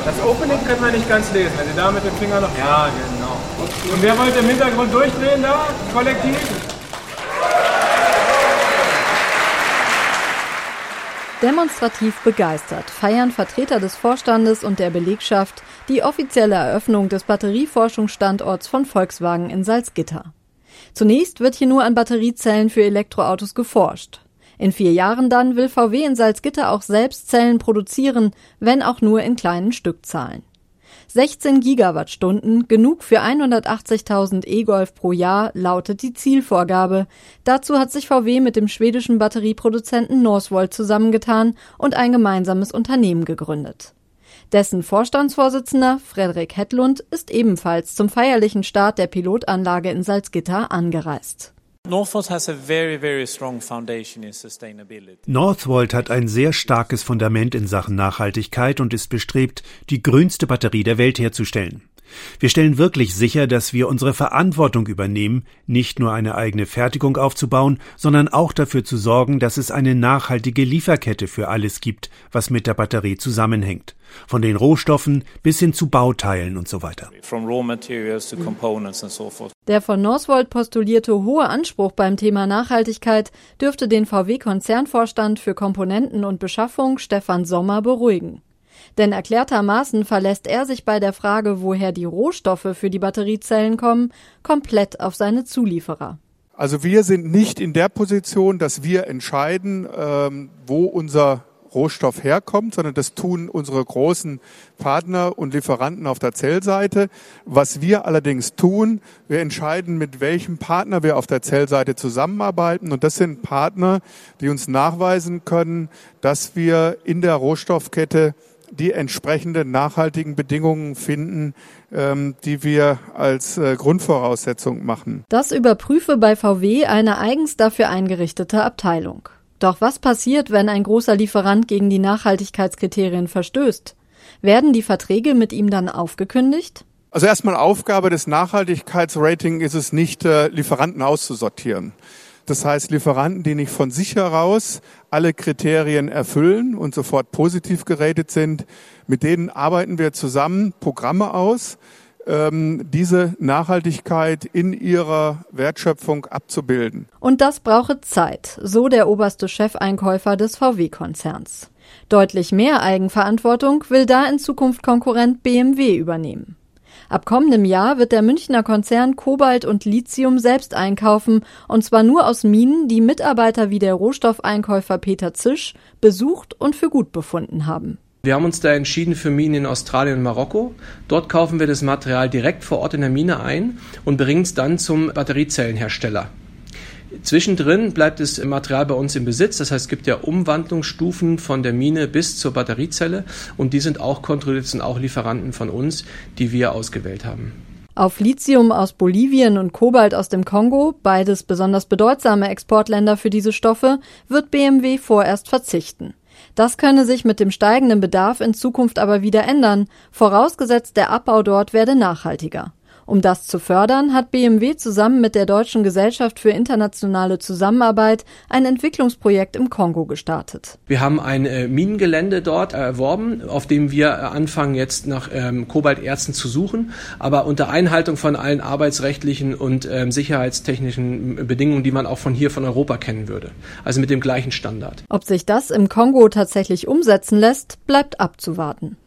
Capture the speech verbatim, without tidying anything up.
Das Opening können wir nicht ganz lesen, wenn Sie da mit dem Finger noch... Ja, genau. Und wer wollte im Hintergrund durchdrehen da, kollektiv? Demonstrativ begeistert feiern Vertreter des Vorstandes und der Belegschaft die offizielle Eröffnung des Batterieforschungsstandorts von Volkswagen in Salzgitter. Zunächst wird hier nur an Batteriezellen für Elektroautos geforscht. In vier Jahren dann will V W in Salzgitter auch selbst Zellen produzieren, wenn auch nur in kleinen Stückzahlen. sechzehn Gigawattstunden, genug für hundertachtzigtausend E-Golf pro Jahr, lautet die Zielvorgabe. Dazu hat sich V W mit dem schwedischen Batterieproduzenten Northvolt zusammengetan und ein gemeinsames Unternehmen gegründet. Dessen Vorstandsvorsitzender, Fredrik Hedlund, ist ebenfalls zum feierlichen Start der Pilotanlage in Salzgitter angereist. Northvolt has a very, very strong foundation in sustainability. Northvolt hat ein sehr starkes Fundament in Sachen Nachhaltigkeit und ist bestrebt, die grünste Batterie der Welt herzustellen. Wir stellen wirklich sicher, dass wir unsere Verantwortung übernehmen, nicht nur eine eigene Fertigung aufzubauen, sondern auch dafür zu sorgen, dass es eine nachhaltige Lieferkette für alles gibt, was mit der Batterie zusammenhängt. Von den Rohstoffen bis hin zu Bauteilen und so weiter. From raw materials to components and so forth. Der von Northvolt postulierte hohe Anspruch beim Thema Nachhaltigkeit dürfte den V W-Konzernvorstand für Komponenten und Beschaffung Stefan Sommer beruhigen. Denn erklärtermaßen verlässt er sich bei der Frage, woher die Rohstoffe für die Batteriezellen kommen, komplett auf seine Zulieferer. Also wir sind nicht in der Position, dass wir entscheiden, ähm, wo unser Rohstoff herkommt, sondern das tun unsere großen Partner und Lieferanten auf der Zellseite. Was wir allerdings tun, wir entscheiden, mit welchem Partner wir auf der Zellseite zusammenarbeiten. Und das sind Partner, die uns nachweisen können, dass wir in der Rohstoffkette die entsprechenden nachhaltigen Bedingungen finden, ähm, die wir als äh, Grundvoraussetzung machen. Das überprüfe bei V W eine eigens dafür eingerichtete Abteilung. Doch was passiert, wenn ein großer Lieferant gegen die Nachhaltigkeitskriterien verstößt? Werden die Verträge mit ihm dann aufgekündigt? Also erstmal Aufgabe des Nachhaltigkeitsratings ist es nicht, äh, Lieferanten auszusortieren. Das heißt, Lieferanten, die nicht von sich heraus alle Kriterien erfüllen und sofort positiv geratet sind, mit denen arbeiten wir zusammen Programme aus, ähm, diese Nachhaltigkeit in ihrer Wertschöpfung abzubilden. Und das brauche Zeit, so der oberste Chefeinkäufer des V W-Konzerns. Deutlich mehr Eigenverantwortung will da in Zukunft Konkurrent B M W übernehmen. Ab kommendem Jahr wird der Münchner Konzern Kobalt und Lithium selbst einkaufen, und zwar nur aus Minen, die Mitarbeiter wie der Rohstoffeinkäufer Peter Zisch besucht und für gut befunden haben. Wir haben uns da entschieden für Minen in Australien und Marokko. Dort kaufen wir das Material direkt vor Ort in der Mine ein und bringen es dann zum Batteriezellenhersteller. Zwischendrin bleibt das Material bei uns im Besitz, das heißt, es gibt ja Umwandlungsstufen von der Mine bis zur Batteriezelle und die sind auch kontrolliert, sind auch Lieferanten von uns, die wir ausgewählt haben. Auf Lithium aus Bolivien und Kobalt aus dem Kongo, beides besonders bedeutsame Exportländer für diese Stoffe, wird B M W vorerst verzichten. Das könne sich mit dem steigenden Bedarf in Zukunft aber wieder ändern, vorausgesetzt der Abbau dort werde nachhaltiger. Um das zu fördern, hat B M W zusammen mit der Deutschen Gesellschaft für internationale Zusammenarbeit ein Entwicklungsprojekt im Kongo gestartet. Wir haben ein äh, Minengelände dort erworben, auf dem wir äh, anfangen jetzt nach ähm, Kobalterzen zu suchen, aber unter Einhaltung von allen arbeitsrechtlichen und ähm, sicherheitstechnischen Bedingungen, die man auch von hier von Europa kennen würde. Also mit dem gleichen Standard. Ob sich das im Kongo tatsächlich umsetzen lässt, bleibt abzuwarten.